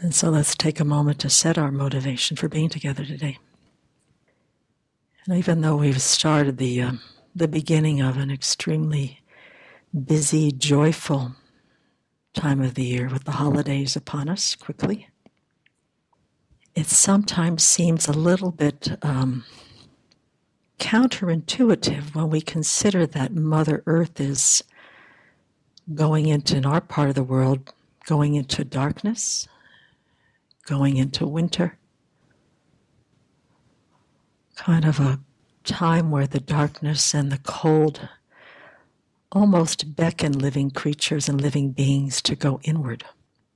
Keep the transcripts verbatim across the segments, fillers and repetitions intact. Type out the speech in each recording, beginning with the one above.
And so let's take a moment to set our motivation for being together today. And even though we've started the, um, the beginning of an extremely busy, joyful time of the year with the holidays upon us quickly, it sometimes seems a little bit um, counterintuitive when we consider that Mother Earth is going into, in our part of the world, going into darkness, going into winter, kind of a time where the darkness and the cold almost beckon living creatures and living beings to go inward.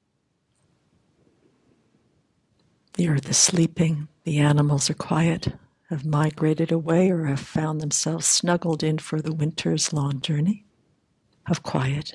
The earth is sleeping, the animals are quiet, have migrated away or have found themselves snuggled in for the winter's long journey of quiet.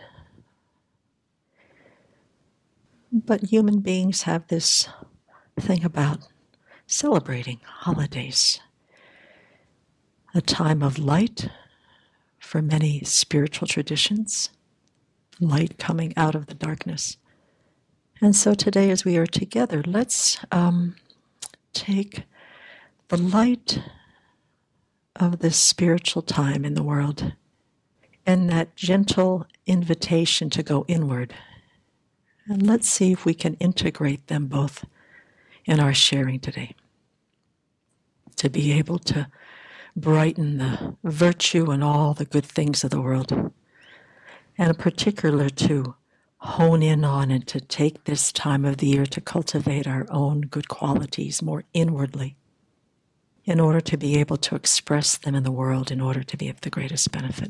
But human beings have this thing about celebrating holidays, a time of light for many spiritual traditions, light coming out of the darkness. And so today as we are together, let's um, take the light of this spiritual time in the world and that gentle invitation to go inward. And let's see if we can integrate them both in our sharing today. To be able to brighten the virtue and all the good things of the world. And in particular to hone in on and to take this time of the year to cultivate our own good qualities more inwardly in order to be able to express them in the world in order to be of the greatest benefit.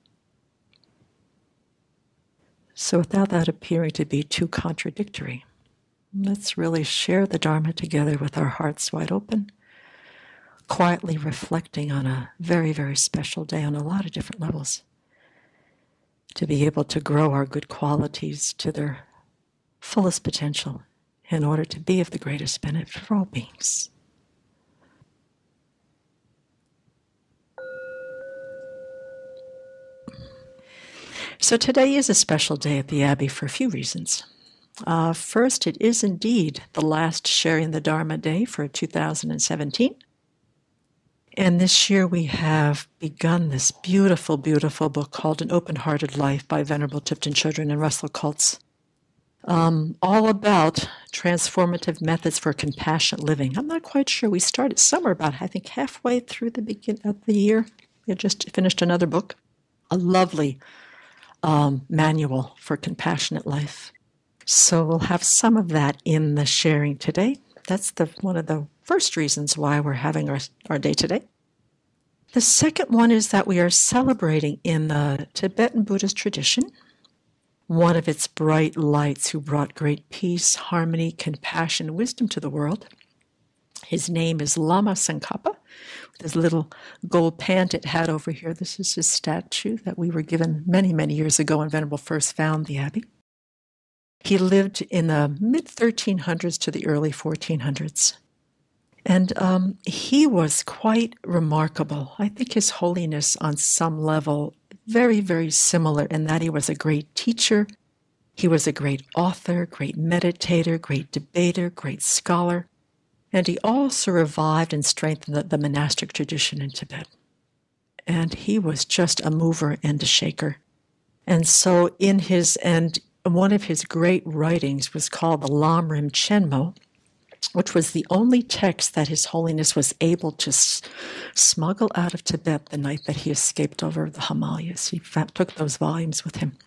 So without that appearing to be too contradictory, let's really share the Dharma together with our hearts wide open, quietly reflecting on a very, very special day on a lot of different levels, to be able to grow our good qualities to their fullest potential in order to be of the greatest benefit for all beings. So today is a special day at the Abbey for a few reasons. Uh, first, it is indeed the last Sharing the Dharma Day for two thousand seventeen. And this year we have begun this beautiful, beautiful book called An Open-Hearted Life by Venerable Tipton Chodron and Russell Kultz, um, all about transformative methods for compassionate living. I'm not quite sure. We started somewhere about, I think, halfway through the beginning of the year. We had just finished another book, a lovely um, manual for compassionate life. So we'll have some of that in the sharing today. That's the one of the first reasons why we're having our, our day today. The second one is that we are celebrating in the Tibetan Buddhist tradition one of its bright lights who brought great peace, harmony, compassion, and wisdom to the world. His name is Lama Tsongkhapa, with his little gold panted hat over here. This is his statue that we were given many, many years ago when Venerable first found the Abbey. He lived in the mid thirteen hundreds to the early fourteen hundreds. And um, he was quite remarkable. I think His Holiness on some level, very, very similar in that he was a great teacher. He was a great author, great meditator, great debater, great scholar. And he also revived and strengthened the, the monastic tradition in Tibet. And he was just a mover and a shaker. And so in his, and one of his great writings was called the Lamrim Chenmo, which was the only text that His Holiness was able to s- smuggle out of Tibet the night that he escaped over the Himalayas. He fa- took those volumes with him.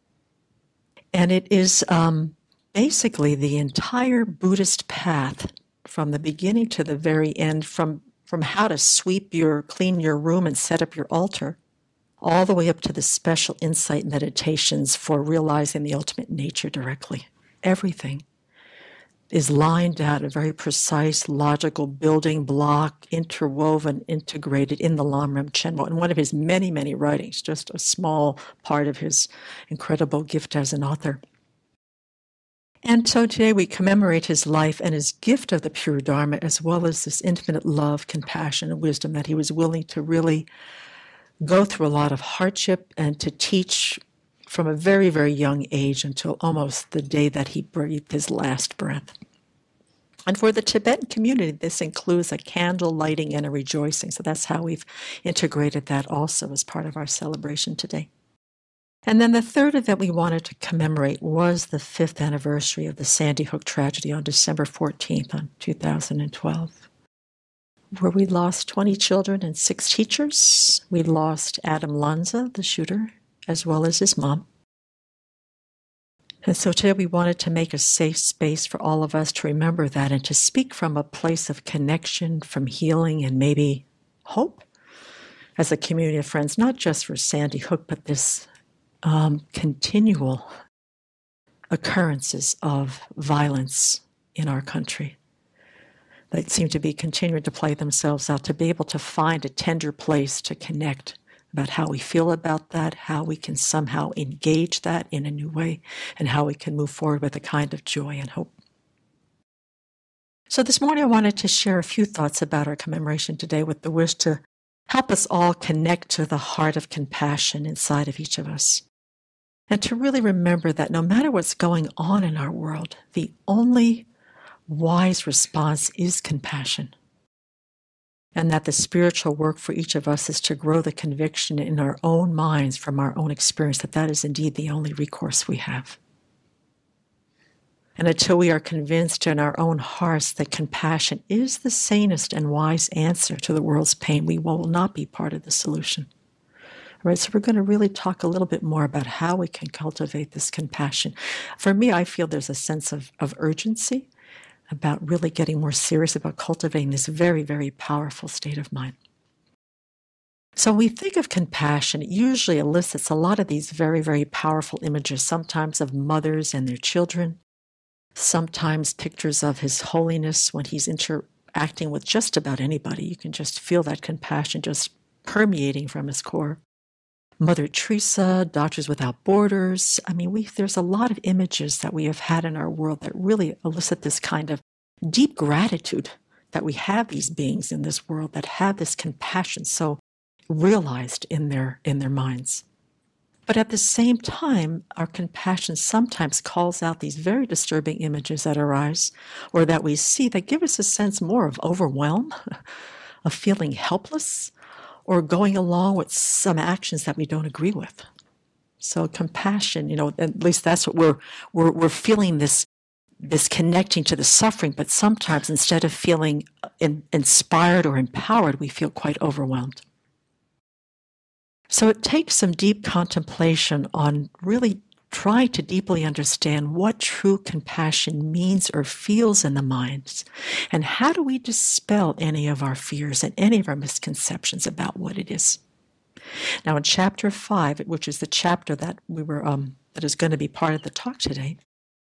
And it is um, basically the entire Buddhist path from the beginning to the very end, from, from how to sweep your, clean your room and set up your altar, all the way up to the special insight meditations for realizing the ultimate nature directly. Everything is lined out, a very precise, logical building block, interwoven, integrated in the Lamrim Chenmo. And one of his many, many writings, just a small part of his incredible gift as an author. And so today we commemorate his life and his gift of the pure Dharma, as well as this infinite love, compassion, and wisdom that he was willing to really go through a lot of hardship and to teach from a very, very young age until almost the day that he breathed his last breath. And for the Tibetan community, this includes a candle lighting and a rejoicing. So that's how we've integrated that also as part of our celebration today. And then the third event we wanted to commemorate was the fifth anniversary of the Sandy Hook tragedy on December fourteenth, on two thousand twelve, where we lost twenty children and six teachers. We lost Adam Lanza, the shooter, as well as his mom. And so today we wanted to make a safe space for all of us to remember that and to speak from a place of connection, from healing, and maybe hope as a community of friends, not just for Sandy Hook, but this Um, continual occurrences of violence in our country that seem to be continuing to play themselves out, to be able to find a tender place to connect about how we feel about that, how we can somehow engage that in a new way, and how we can move forward with a kind of joy and hope. So this morning I wanted to share a few thoughts about our commemoration today with the wish to help us all connect to the heart of compassion inside of each of us. And to really remember that no matter what's going on in our world, the only wise response is compassion. And that the spiritual work for each of us is to grow the conviction in our own minds from our own experience that that is indeed the only recourse we have. And until we are convinced in our own hearts that compassion is the sanest and wise answer to the world's pain, we will not be part of the solution. All right, so we're going to really talk a little bit more about how we can cultivate this compassion. For me, I feel there's a sense of, of urgency about really getting more serious about cultivating this very, very powerful state of mind. So when we think of compassion, it usually elicits a lot of these very, very powerful images, sometimes of mothers and their children, sometimes pictures of His Holiness when He's interacting with just about anybody. You can just feel that compassion just permeating from His core. Mother Teresa, Doctors Without Borders. I mean, we, there's a lot of images that we have had in our world that really elicit this kind of deep gratitude that we have these beings in this world that have this compassion so realized in their, in their minds. But at the same time, our compassion sometimes calls out these very disturbing images that arise or that we see that give us a sense more of overwhelm, of feeling helpless, or going along with some actions that we don't agree with. So compassion, you know, at least that's what we're we're we're feeling this this connecting to the suffering, but sometimes instead of feeling in, inspired or empowered, we feel quite overwhelmed. So it takes some deep contemplation on really trying to deeply understand what true compassion means or feels in the minds, and how do we dispel any of our fears and any of our misconceptions about what it is. Now in chapter five, which is the chapter that we were um, that is going to be part of the talk today,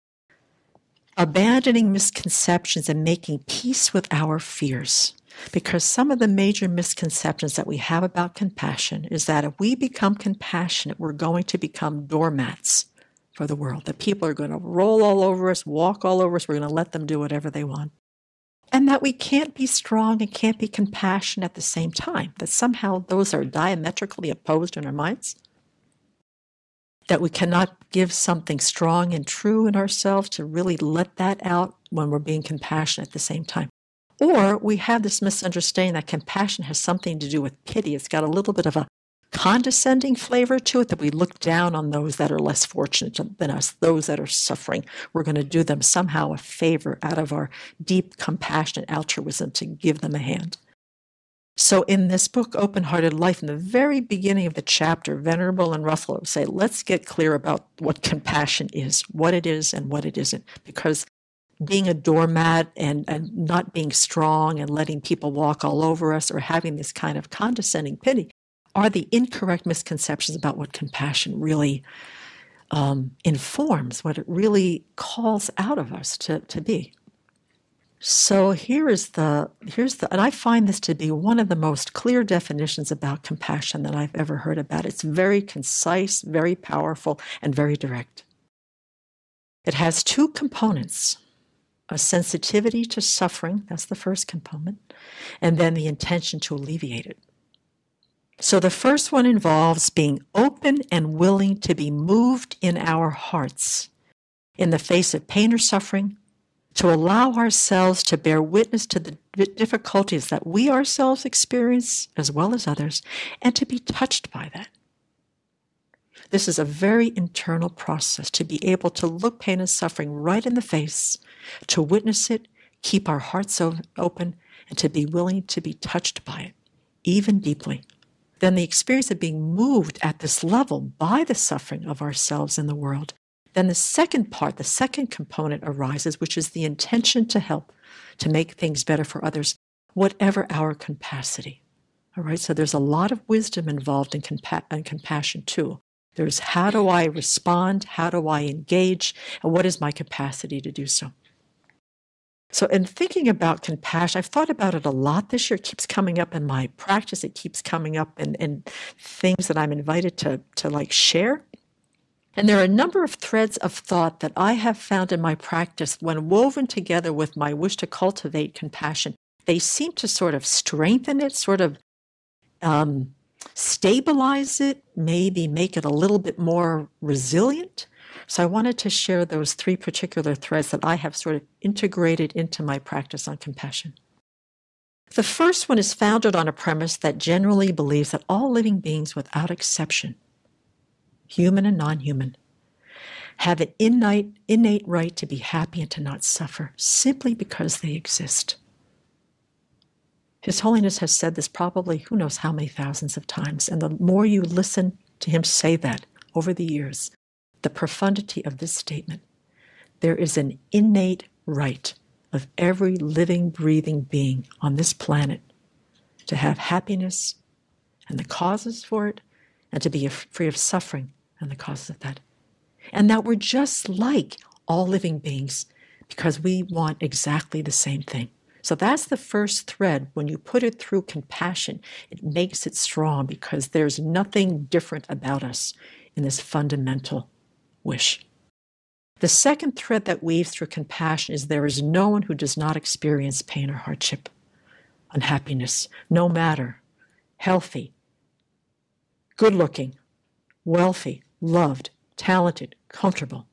abandoning misconceptions and making peace with our fears. Because some of the major misconceptions that we have about compassion is that if we become compassionate, we're going to become doormats for the world, that people are going to roll all over us, walk all over us, we're going to let them do whatever they want. And that we can't be strong and can't be compassionate at the same time, that somehow those are diametrically opposed in our minds. That we cannot give something strong and true in ourselves to really let that out when we're being compassionate at the same time. Or we have this misunderstanding that compassion has something to do with pity. It's got a little bit of a condescending flavor to it, that we look down on those that are less fortunate than us, those that are suffering. We're going to do them somehow a favor out of our deep, compassionate altruism to give them a hand. So in this book, Open-Hearted Life, in the very beginning of the chapter, Venerable and Russell say, let's get clear about what compassion is, what it is and what it isn't. Because being a doormat and, and not being strong and letting people walk all over us or having this kind of condescending pity are the incorrect misconceptions about what compassion really um, informs, what it really calls out of us to, to be. So here is the, here's the, and I find this to be one of the most clear definitions about compassion that I've ever heard about. It's very concise, very powerful, and very direct. It has two components: a sensitivity to suffering, that's the first component, and then the intention to alleviate it. So the first one involves being open and willing to be moved in our hearts in the face of pain or suffering, to allow ourselves to bear witness to the difficulties that we ourselves experience as well as others, and to be touched by that. This is a very internal process, to be able to look pain and suffering right in the face, to witness it, keep our hearts open, and to be willing to be touched by it, even deeply. Then the experience of being moved at this level by the suffering of ourselves and the world. Then the second part, the second component arises, which is the intention to help, to make things better for others, whatever our capacity. All right, so there's a lot of wisdom involved in, compa- in compassion too. There's how do I respond, how do I engage, and what is my capacity to do so? So in thinking about compassion, I've thought about it a lot this year. It keeps coming up in my practice. It keeps coming up in, in things that I'm invited to, to like share. And there are a number of threads of thought that I have found in my practice when woven together with my wish to cultivate compassion. They seem to sort of strengthen it, sort of um, stabilize it, maybe make it a little bit more resilient. So I wanted to share those three particular threads that I have sort of integrated into my practice on compassion. The first one is founded on a premise that generally believes that all living beings, without exception, human and non-human, have an innate, innate right to be happy and to not suffer simply because they exist. His Holiness has said this probably who knows how many thousands of times, and the more you listen to him say that over the years, the profundity of this statement. There is an innate right of every living, breathing being on this planet to have happiness and the causes for it, and to be free of suffering and the causes of that. And that we're just like all living beings because we want exactly the same thing. So that's the first thread. When you put it through compassion, it makes it strong because there's nothing different about us in this fundamental wish. The second thread that weaves through compassion is there is no one who does not experience pain or hardship, unhappiness, no matter, healthy, good-looking, wealthy, loved, talented, comfortable.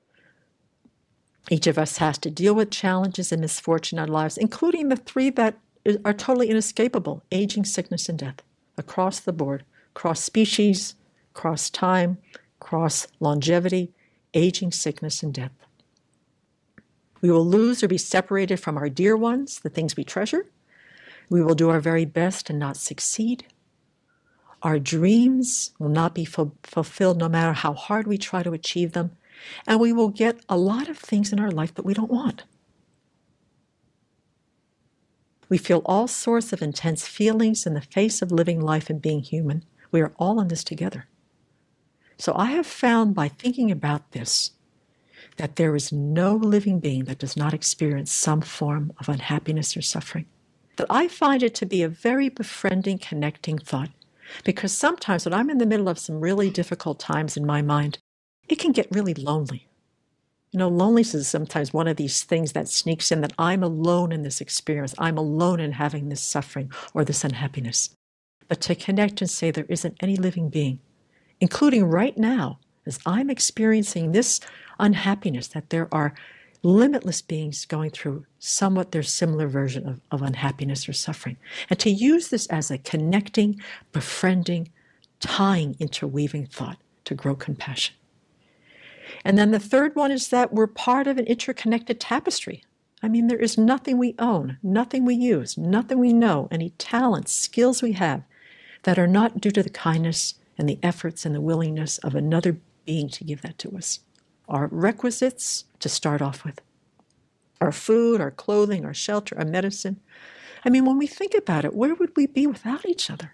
Each of us has to deal with challenges and misfortune in our lives, including the three that are totally inescapable: aging, sickness, and death, across the board, across species, across time, across longevity, aging, sickness, and death. We will lose or be separated from our dear ones, the things we treasure. We will do our very best and not succeed. Our dreams will not be ful- fulfilled no matter how hard we try to achieve them. And we will get a lot of things in our life that we don't want. We feel all sorts of intense feelings in the face of living life and being human. We are all in this together. So I have found by thinking about this that there is no living being that does not experience some form of unhappiness or suffering. That I find it to be a very befriending, connecting thought. Because sometimes when I'm in the middle of some really difficult times in my mind, it can get really lonely. You know, loneliness is sometimes one of these things that sneaks in, that I'm alone in this experience. I'm alone in having this suffering or this unhappiness. But to connect and say there isn't any living being, including right now, as I'm experiencing this unhappiness, that there are limitless beings going through somewhat their similar version of, of unhappiness or suffering. And to use this as a connecting, befriending, tying, interweaving thought to grow compassion. And then the third one is that we're part of an interconnected tapestry. I mean, there is nothing we own, nothing we use, nothing we know, any talents, skills we have that are not due to the kindness and the efforts and the willingness of another being to give that to us. Our requisites to start off with. Our food, our clothing, our shelter, our medicine. I mean, when we think about it, where would we be without each other?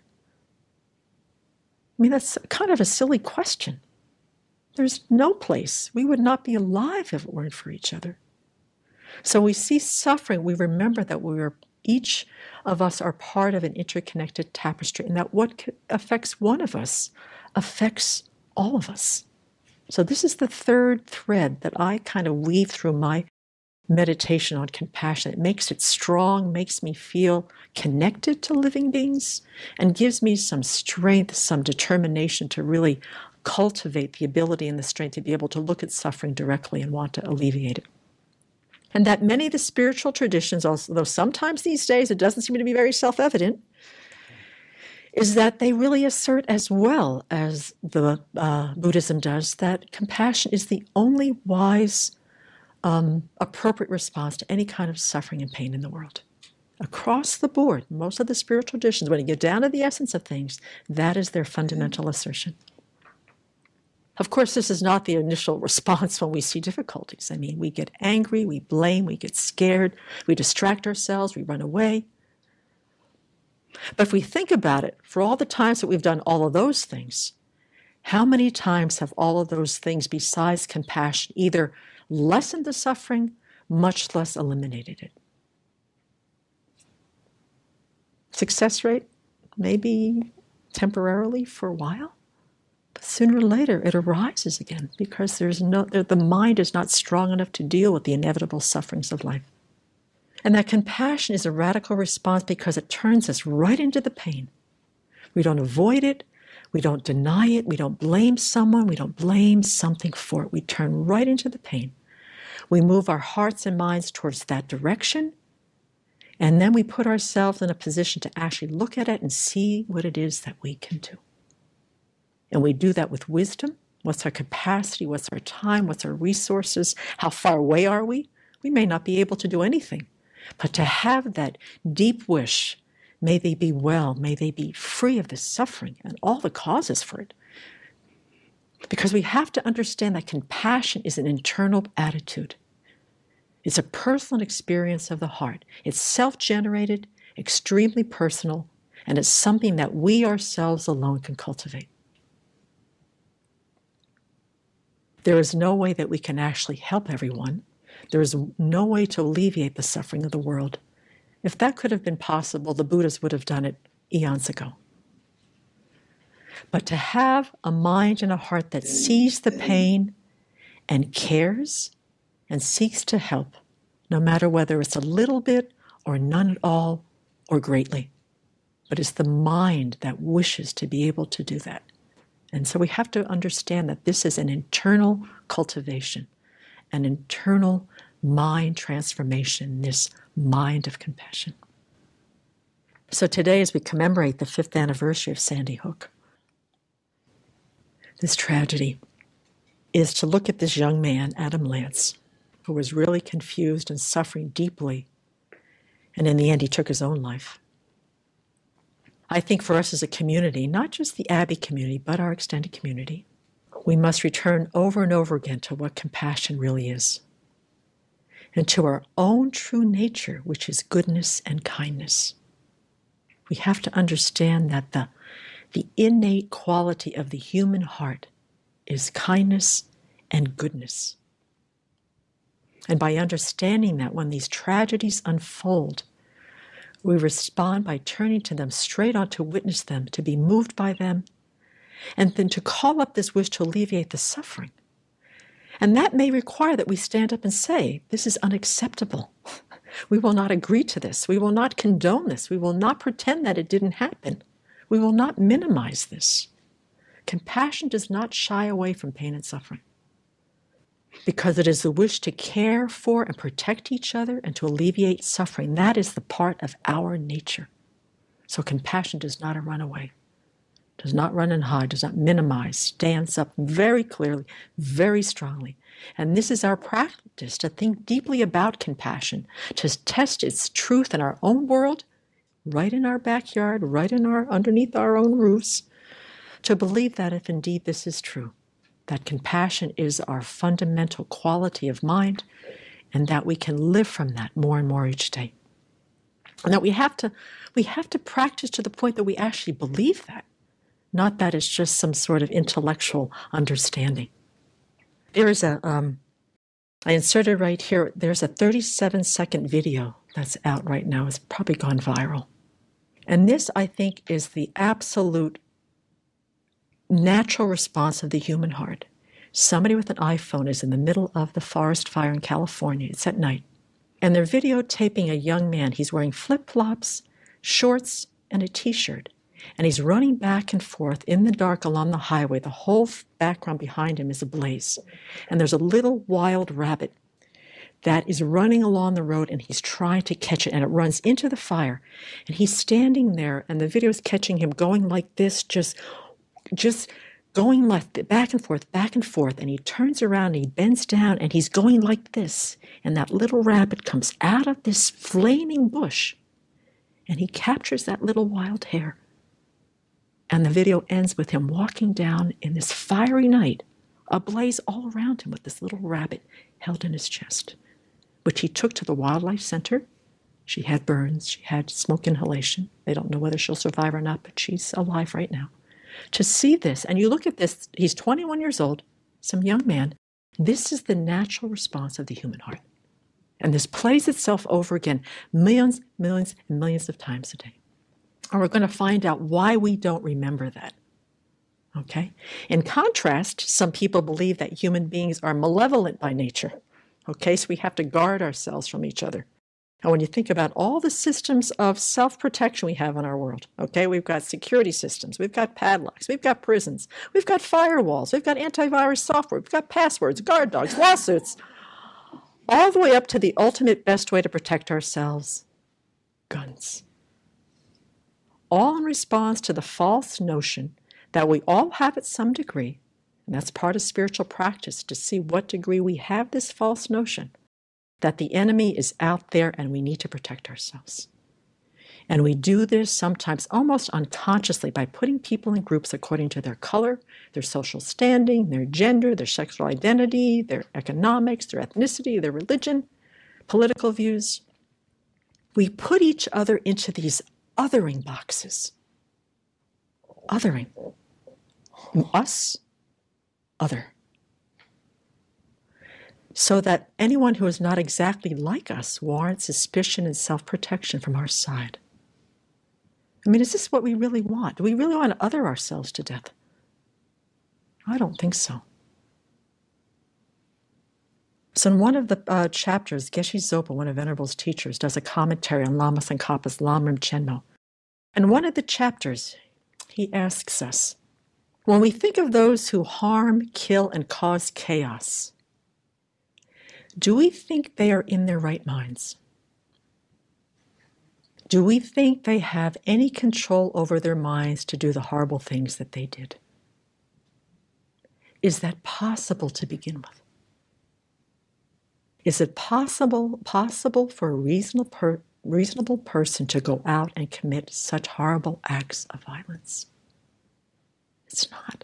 I mean, that's kind of a silly question. There's no place. We would not be alive if it weren't for each other. So we see suffering, we remember that we are, each of us are part of an interconnected tapestry, and that what affects one of us affects all of us. So this is the third thread that I kind of weave through my meditation on compassion. It makes it strong, makes me feel connected to living beings, and gives me some strength, some determination to really cultivate the ability and the strength to be able to look at suffering directly and want to alleviate it. And that many of the spiritual traditions, although sometimes these days it doesn't seem to be very self-evident, is that they really assert, as well as the uh, Buddhism does, that compassion is the only wise, um, appropriate response to any kind of suffering and pain in the world. Across the board, most of the spiritual traditions, when you get down to the essence of things, that is their fundamental assertion. Of course, this is not the initial response when we see difficulties. I mean, we get angry, we blame, we get scared, we distract ourselves, we run away. But if we think about it, for all the times that we've done all of those things, how many times have all of those things besides compassion either lessened the suffering, much less eliminated it? Success rate, maybe temporarily for a while, but sooner or later it arises again because there's no, the mind is not strong enough to deal with the inevitable sufferings of life. And that compassion is a radical response because it turns us right into the pain. We don't avoid it. We don't deny it. We don't blame someone. We don't blame something for it. We turn right into the pain. We move our hearts and minds towards that direction. And then we put ourselves in a position to actually look at it and see what it is that we can do. And we do that with wisdom. What's our capacity? What's our time? What's our resources? How far away are we? We may not be able to do anything. But to have that deep wish, may they be well, may they be free of the suffering and all the causes for it. Because we have to understand that compassion is an internal attitude. It's a personal experience of the heart. It's self-generated, extremely personal, and it's something that we ourselves alone can cultivate. There is no way that we can actually help everyone. There is no way to alleviate the suffering of the world. If that could have been possible, the Buddhas would have done it eons ago. But to have a mind and a heart that sees the pain and cares and seeks to help, no matter whether it's a little bit or none at all or greatly, but it's the mind that wishes to be able to do that. And so we have to understand that this is an internal cultivation, an internal mind transformation, this mind of compassion. So today, as we commemorate the fifth anniversary of Sandy Hook, this tragedy is to look at this young man, Adam Lance, who was really confused and suffering deeply, and in the end he took his own life. I think for us as a community, not just the Abbey community, but our extended community, we must return over and over again to what compassion really is, and to our own true nature, which is goodness and kindness. We have to understand that the, the innate quality of the human heart is kindness and goodness. And by understanding that, when these tragedies unfold, we respond by turning to them straight on to witness them, to be moved by them, and then to call up this wish to alleviate the suffering. And that may require that we stand up and say, this is unacceptable. We will not agree to this. We will not condone this. We will not pretend that it didn't happen. We will not minimize this. Compassion does not shy away from pain and suffering, because it is the wish to care for and protect each other and to alleviate suffering. That is the part of our nature. So compassion does not run away, does not run and hide, does not minimize, stands up very clearly, very strongly. And this is our practice, to think deeply about compassion, to test its truth in our own world, right in our backyard, right in our underneath our own roofs, to believe that if indeed this is true, that compassion is our fundamental quality of mind, and that we can live from that more and more each day. And that we have to, we have to practice to the point that we actually believe that, not that it's just some sort of intellectual understanding. There is a, um, I inserted right here, there's a thirty-seven second video that's out right now. It's probably gone viral. And this, I think, is the absolute natural response of the human heart. Somebody with an iPhone is in the middle of the forest fire in California. It's at night. And they're videotaping a young man. He's wearing flip-flops, shorts, and a T-shirt. And he's running back and forth in the dark along the highway. The whole background behind him is ablaze. And there's a little wild rabbit that is running along the road, and he's trying to catch it, and it runs into the fire, and he's standing there, and the video is catching him going like this, just, just going left, back and forth, back and forth, and he turns around, and he bends down, and he's going like this, and that little rabbit comes out of this flaming bush, and he captures that little wild hare, and the video ends with him walking down in this fiery night, ablaze all around him with this little rabbit held in his chest, which he took to the wildlife center. She had burns, she had smoke inhalation. They don't know whether she'll survive or not, but she's alive right now. To see this, and you look at this, he's twenty-one years old, some young man. This is the natural response of the human heart. And this plays itself over again millions, millions, and millions of times a day. And we're going to find out why we don't remember that. Okay? In contrast, some people believe that human beings are malevolent by nature. Okay, so we have to guard ourselves from each other. And when you think about all the systems of self-protection we have in our world, okay, we've got security systems, we've got padlocks, we've got prisons, we've got firewalls, we've got antivirus software, we've got passwords, guard dogs, lawsuits, all the way up to the ultimate best way to protect ourselves, guns. All in response to the false notion that we all have at some degree, and that's part of spiritual practice, to see what degree we have this false notion that the enemy is out there and we need to protect ourselves. And we do this sometimes almost unconsciously by putting people in groups according to their color, their social standing, their gender, their sexual identity, their economics, their ethnicity, their religion, political views. We put each other into these othering boxes. Othering. Us, other. So that anyone who is not exactly like us warrants suspicion and self-protection from our side. I mean, is this what we really want? Do we really want to other ourselves to death? I don't think so. So in one of the uh, chapters, Geshe Zopa, one of Venerable's teachers, does a commentary on Lama Tsongkhapa's Lamrim Chenmo. And one of the chapters, he asks us, when we think of those who harm, kill, and cause chaos, do we think they are in their right minds? Do we think they have any control over their minds to do the horrible things that they did? Is that possible to begin with? Is it possible, possible for a reasonable, per, reasonable person to go out and commit such horrible acts of violence? It's not.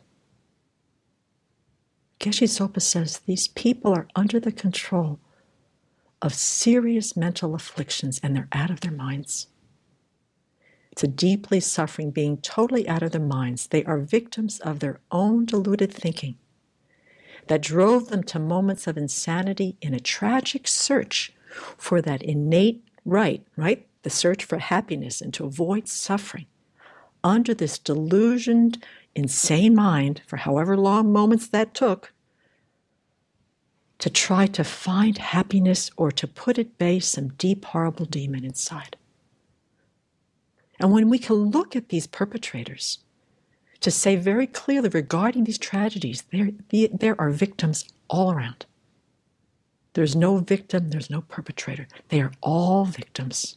Geshe Zopa says these people are under the control of serious mental afflictions and they're out of their minds. It's a deeply suffering being totally out of their minds. They are victims of their own deluded thinking that drove them to moments of insanity in a tragic search for that innate right, right? The search for happiness and to avoid suffering under this delusioned, insane mind, for however long moments that took, to try to find happiness or to put at bay some deep, horrible demon inside. And when we can look at these perpetrators, to say very clearly regarding these tragedies, there, there are victims all around. There's no victim, there's no perpetrator. They are all victims.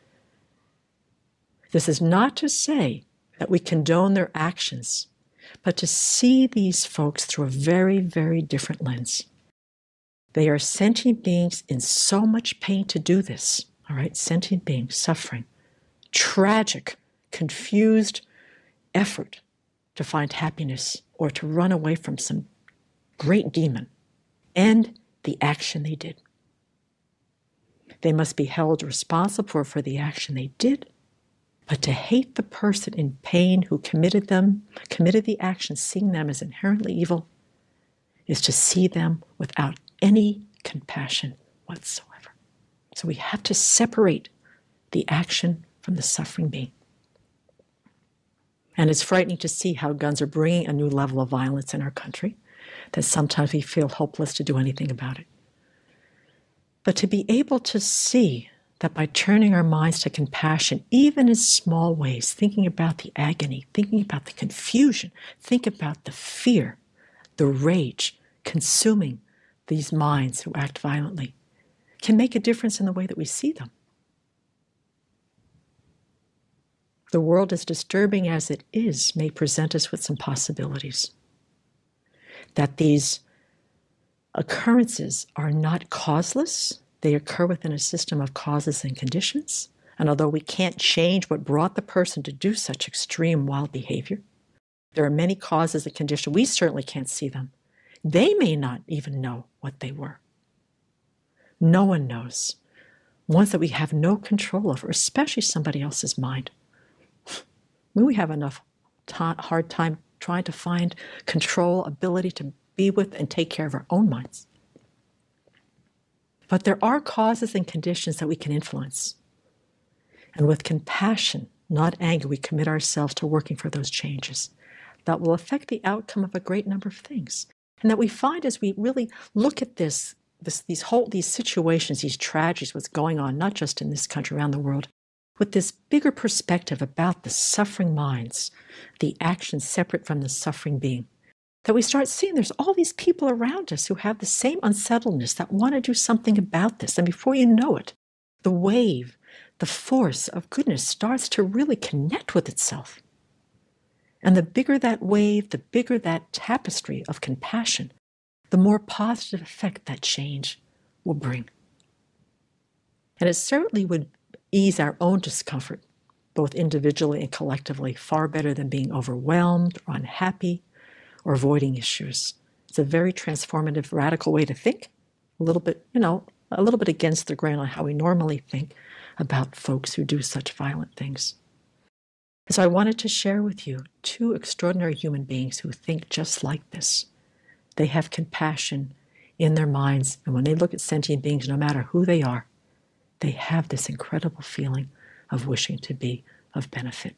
This is not to say that we condone their actions, but to see these folks through a very, very different lens. They are sentient beings in so much pain to do this, all right? Sentient beings suffering, tragic, confused effort to find happiness or to run away from some great demon, and the action they did. They must be held responsible for, for the action they did, but to hate the person in pain who committed them, committed the action, seeing them as inherently evil, is to see them without any compassion whatsoever. So we have to separate the action from the suffering being. And it's frightening to see how guns are bringing a new level of violence in our country, that sometimes we feel hopeless to do anything about it. But to be able to see that by turning our minds to compassion, even in small ways, thinking about the agony, thinking about the confusion, think about the fear, the rage consuming these minds who act violently, can make a difference in the way that we see them. The world, as disturbing as it is, may present us with some possibilities. That these occurrences are not causeless. They occur within a system of causes and conditions. And although we can't change what brought the person to do such extreme wild behavior, there are many causes and conditions. We certainly can't see them. They may not even know what they were. No one knows. Ones that we have no control over, especially somebody else's mind. We have enough t- hard time trying to find control, ability to be with and take care of our own minds. But there are causes and conditions that we can influence. And with compassion, not anger, we commit ourselves to working for those changes that will affect the outcome of a great number of things. And that we find as we really look at this, this these whole these situations, these tragedies, what's going on, not just in this country, around the world, with this bigger perspective about the suffering minds, the actions separate from the suffering being, that we start seeing there's all these people around us who have the same unsettledness that want to do something about this. And before you know it, the wave, the force of goodness starts to really connect with itself. And the bigger that wave, the bigger that tapestry of compassion, the more positive effect that change will bring. And it certainly would ease our own discomfort, both individually and collectively, far better than being overwhelmed or unhappy or avoiding issues. It's a very transformative, radical way to think, a little bit, you know, a little bit against the grain on how we normally think about folks who do such violent things. So I wanted to share with you two extraordinary human beings who think just like this. They have compassion in their minds, and when they look at sentient beings, no matter who they are, they have this incredible feeling of wishing to be of benefit.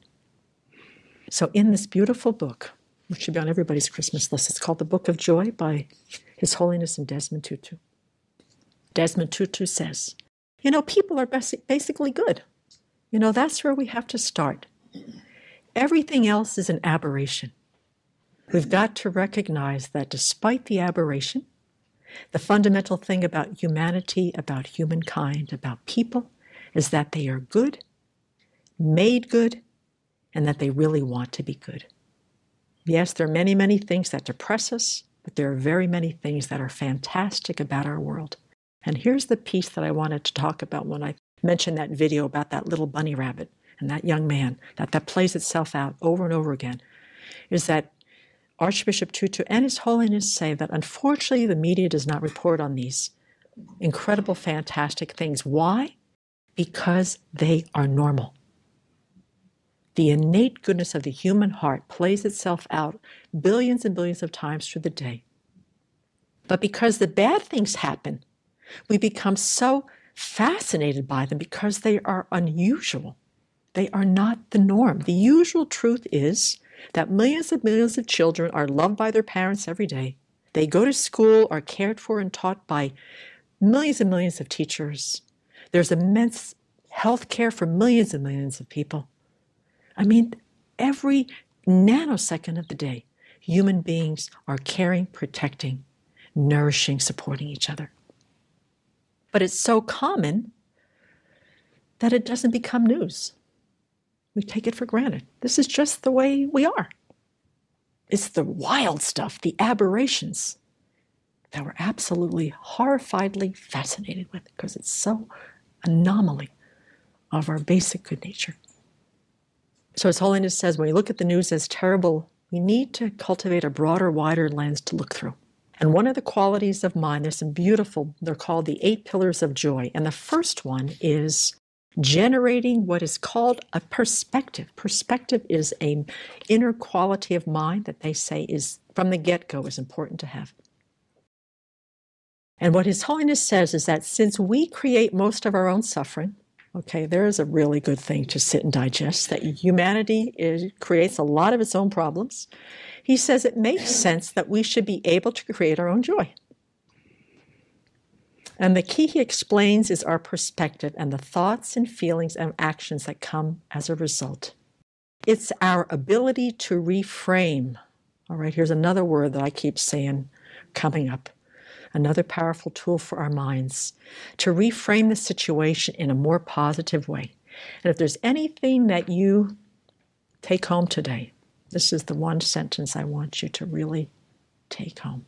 So in this beautiful book, which should be on everybody's Christmas list, it's called The Book of Joy by His Holiness and Desmond Tutu. Desmond Tutu says, you know, people are basically good. You know, that's where we have to start. Everything else is an aberration. We've got to recognize that despite the aberration, the fundamental thing about humanity, about humankind, about people, is that they are good, made good, and that they really want to be good. Yes, there are many, many things that depress us, but there are very many things that are fantastic about our world. And here's the piece that I wanted to talk about when I mentioned that video about that little bunny rabbit and that young man, that that plays itself out over and over again, is that Archbishop Tutu and His Holiness say that unfortunately the media does not report on these incredible, fantastic things. Why? Because they are normal. The innate goodness of the human heart plays itself out billions and billions of times through the day. But because the bad things happen, we become so fascinated by them because they are unusual. They are not the norm. The usual truth is that millions and millions of children are loved by their parents every day. They go to school, are cared for and taught by millions and millions of teachers. There's immense health care for millions and millions of people. I mean, every nanosecond of the day, human beings are caring, protecting, nourishing, supporting each other. But it's so common that it doesn't become news. We take it for granted. This is just the way we are. It's the wild stuff, the aberrations, that we're absolutely horrifiedly fascinated with because it's so anomaly of our basic good nature. So His Holiness says when we look at the news as terrible, we need to cultivate a broader, wider lens to look through. And one of the qualities of mind, there's some beautiful, they're called the eight pillars of joy. And the first one is generating what is called a perspective. Perspective is an inner quality of mind that they say is, from the get-go, is important to have. And what His Holiness says is that since we create most of our own suffering, okay, there is a really good thing to sit and digest, that humanity is, creates a lot of its own problems. He says it makes sense that we should be able to create our own joy. And the key, he explains, is our perspective and the thoughts and feelings and actions that come as a result. It's our ability to reframe. All right, here's another word that I keep saying coming up. another powerful tool for our minds to reframe the situation in a more positive way. And if there's anything that you take home today, this is the one sentence I want you to really take home.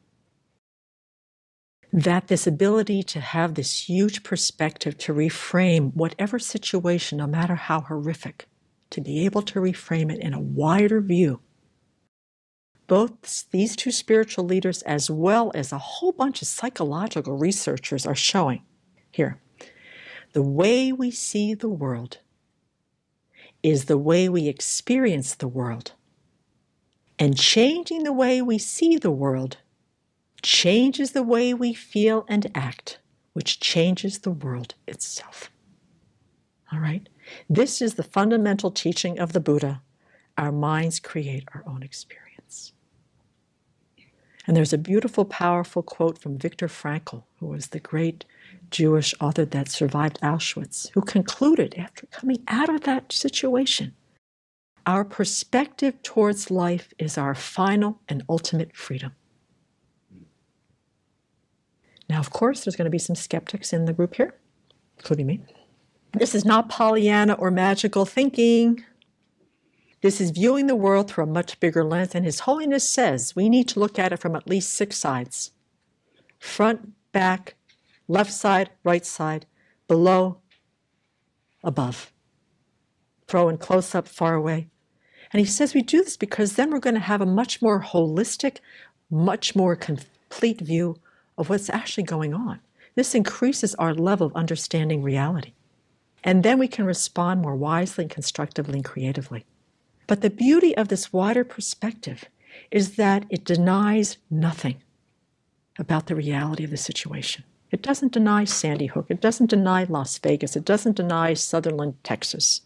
That this ability to have this huge perspective to reframe whatever situation, no matter how horrific, to be able to reframe it in a wider view. Both these two spiritual leaders, as well as a whole bunch of psychological researchers, are showing here. The way we see the world is the way we experience the world. And changing the way we see the world changes the way we feel and act, which changes the world itself. All right? This is the fundamental teaching of the Buddha. Our minds create our own experience. And there's a beautiful, powerful quote from Viktor Frankl, who was the great Jewish author that survived Auschwitz, who concluded after coming out of that situation, our perspective towards life is our final and ultimate freedom. Now, of course, there's going to be some skeptics in the group here, including me. This is not Pollyanna or magical thinking. This is viewing the world through a much bigger lens, and His Holiness says we need to look at it from at least six sides. Front, back, left side, right side, below, above. Throw in close up, far away. And he says we do this because then we're going to have a much more holistic, much more complete view of what's actually going on. This increases our level of understanding reality. And then we can respond more wisely and constructively and creatively. But the beauty of this wider perspective is that it denies nothing about the reality of the situation. It doesn't deny Sandy Hook. It doesn't deny Las Vegas. It doesn't deny Sutherland, Texas.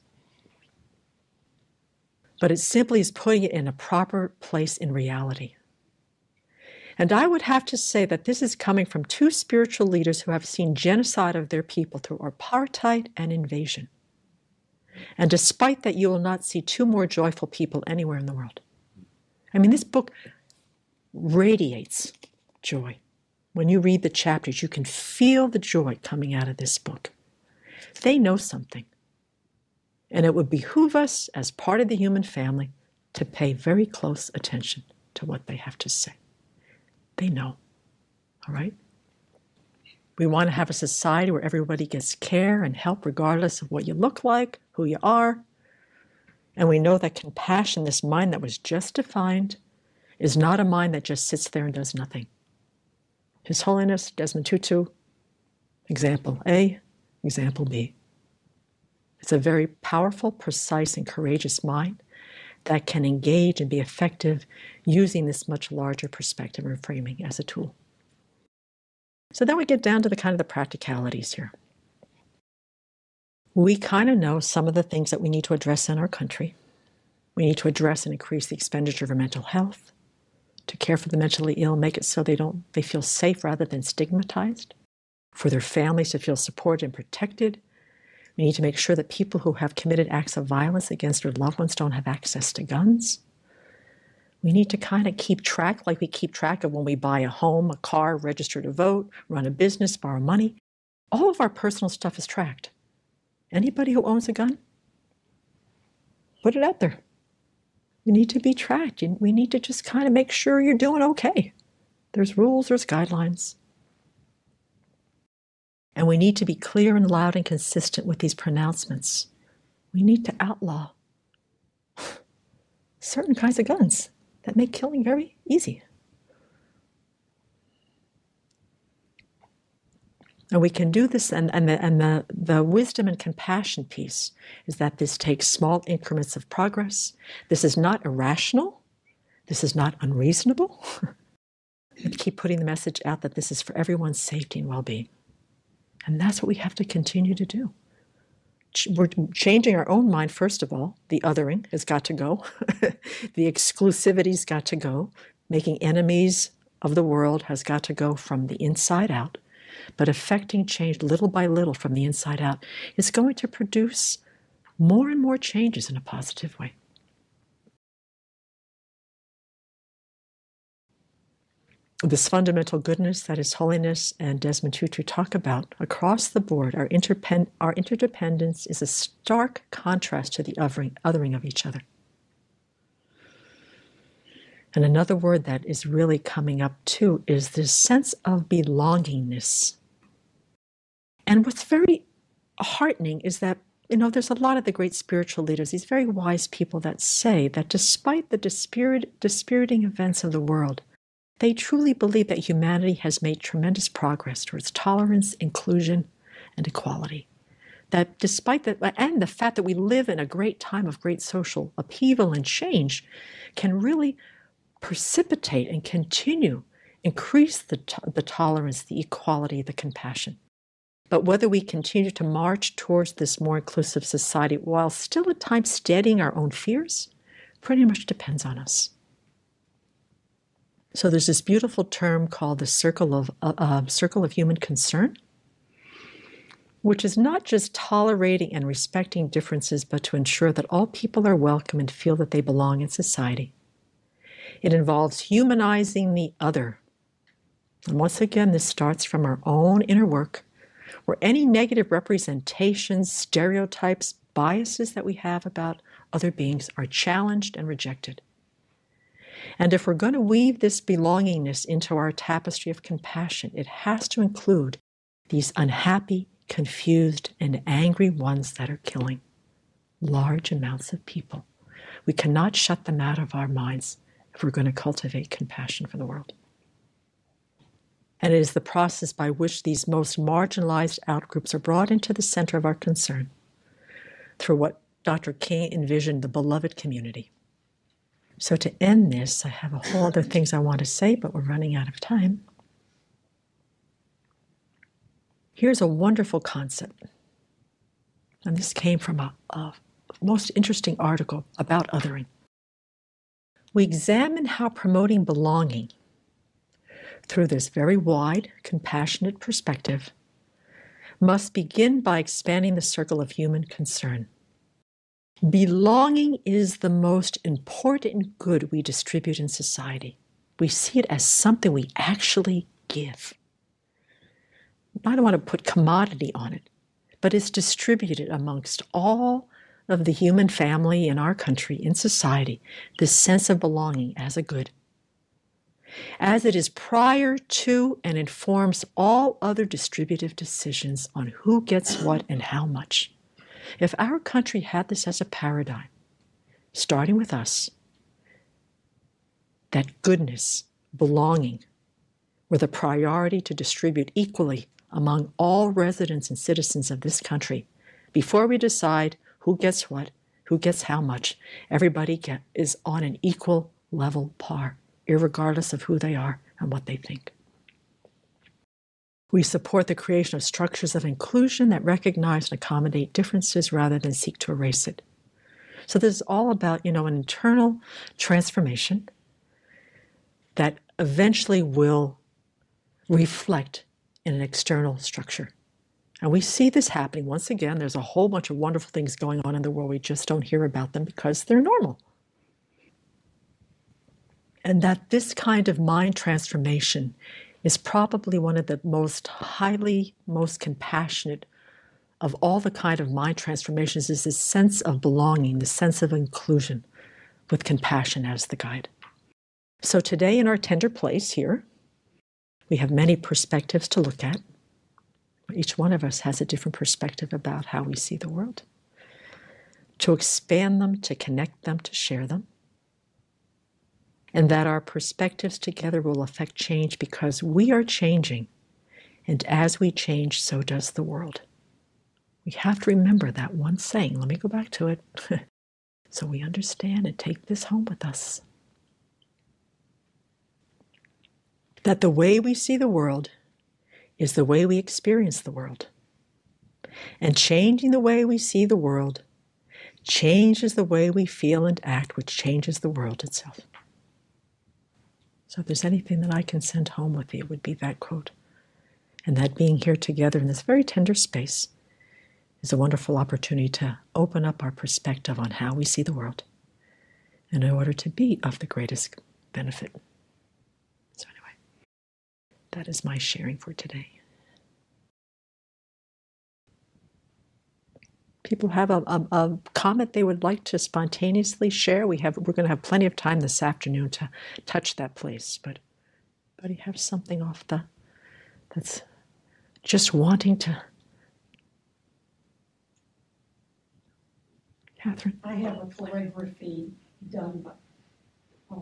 But it simply is putting it in a proper place in reality. And I would have to say that this is coming from two spiritual leaders who have seen genocide of their people through apartheid and invasion. And despite that, you will not see two more joyful people anywhere in the world. I mean, this book radiates joy. When you read the chapters, you can feel the joy coming out of this book. They know something. And it would behoove us, as part of the human family, to pay very close attention to what they have to say. They know, all right? We want to have a society where everybody gets care and help regardless of what you look like, who you are. And we know that compassion, this mind that was just defined, is not a mind that just sits there and does nothing. His Holiness Desmond Tutu, example A, example B. It's a very powerful, precise, and courageous mind that can engage and be effective using this much larger perspective and framing as a tool. So then we get down to the kind of the practicalities here. We kind of know some of the things that we need to address in our country. We need to address and increase the expenditure for mental health, to care for the mentally ill, make it so they don't they feel safe rather than stigmatized, for their families to feel supported and protected. We need to make sure that people who have committed acts of violence against their loved ones don't have access to guns. We need to kind of keep track, like we keep track of when we buy a home, a car, register to vote, run a business, borrow money. All of our personal stuff is tracked. Anybody who owns a gun, put it out there. You need to be tracked. We need to just kind of make sure you're doing okay. There's rules, there's guidelines. And we need to be clear and loud and consistent with these pronouncements. We need to outlaw certain kinds of guns that make killing very easy. And we can do this, and, and, the, and the, the wisdom and compassion piece is that this takes small increments of progress. This is not irrational. This is not unreasonable. We keep putting the message out that this is for everyone's safety and well-being. And that's what we have to continue to do. We're changing our own mind, first of all. The othering has got to go. The exclusivity's got to go. Making enemies of the world has got to go from the inside out. But affecting change little by little from the inside out is going to produce more and more changes in a positive way. This fundamental goodness that His Holiness and Desmond Tutu talk about across the board, our, interpen- our interdependence is a stark contrast to the othering, othering of each other. And another word that is really coming up too is this sense of belongingness. And what's very heartening is that, you know, there's a lot of the great spiritual leaders, these very wise people that say that despite the dispirit- dispiriting events of the world, they truly believe that humanity has made tremendous progress towards tolerance, inclusion, and equality. That despite the, and the fact that we live in a great time of great social upheaval and change can really precipitate and continue, increase the, to- the tolerance, the equality, the compassion. But whether we continue to march towards this more inclusive society while still at times steadying our own fears pretty much depends on us. So there's this beautiful term called the circle of uh, uh, circle of human concern, which is not just tolerating and respecting differences, but to ensure that all people are welcome and feel that they belong in society. It involves humanizing the other. And once again, this starts from our own inner work, where any negative representations, stereotypes, biases that we have about other beings are challenged and rejected. And if we're going to weave this belongingness into our tapestry of compassion, it has to include these unhappy, confused, and angry ones that are killing large amounts of people. We cannot shut them out of our minds if we're going to cultivate compassion for the world. And it is the process by which these most marginalized outgroups are brought into the center of our concern through what Doctor King envisioned, the beloved community. So to end this, I have a whole other things I want to say, but we're running out of time. Here's a wonderful concept. And this came from a, a most interesting article about othering. We examine how promoting belonging through this very wide, compassionate perspective must begin by expanding the circle of human concern. Belonging is the most important good we distribute in society. We see it as something we actually give. I don't want to put commodity on it, but it's distributed amongst all of the human family in our country, in society, this sense of belonging as a good. As it is prior to and informs all other distributive decisions on who gets what and how much. If our country had this as a paradigm, starting with us, that goodness, belonging, were the priority to distribute equally among all residents and citizens of this country, before we decide who gets what, who gets how much, everybody get, is on an equal level par, irregardless of who they are and what they think. We support the creation of structures of inclusion that recognize and accommodate differences rather than seek to erase it. So this is all about, you know, an internal transformation that eventually will reflect in an external structure. And we see this happening. Once again, there's a whole bunch of wonderful things going on in the world. We just don't hear about them because they're normal. And that this kind of mind transformation is probably one of the most highly, most compassionate of all the kind of mind transformations, is this sense of belonging, the sense of inclusion with compassion as the guide. So today in our tender place here, we have many perspectives to look at. Each one of us has a different perspective about how we see the world. To expand them, to connect them, to share them. And that our perspectives together will affect change because we are changing. And as we change, so does the world. We have to remember that one saying. Let me go back to it. So we understand and take this home with us. That the way we see the world is the way we experience the world. And changing the way we see the world changes the way we feel and act, which changes the world itself. So if there's anything that I can send home with you, it would be that quote. And that being here together in this very tender space is a wonderful opportunity to open up our perspective on how we see the world in order to be of the greatest benefit. That is my sharing for today. People have a, a, a comment they would like to spontaneously share. We have, we're going to have plenty of time this afternoon to touch that place. But, but you have something off the, that's just wanting to. Catherine? I have a calligraphy done by, oh.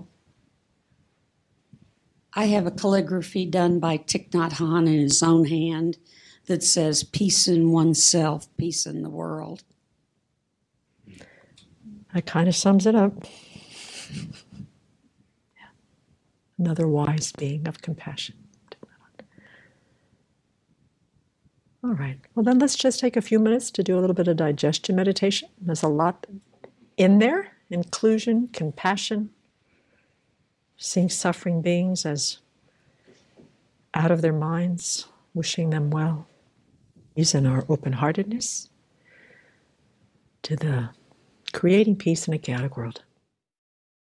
I have a calligraphy done by Thich Nhat Hanh in his own hand that says, peace in oneself, peace in the world. That kind of sums it up. Yeah. Another wise being of compassion. All right. Well, then let's just take a few minutes to do a little bit of digestion meditation. There's a lot in there. Inclusion, compassion, seeing suffering beings as out of their minds, wishing them well. Using our open-heartedness to the creating peace in a chaotic world.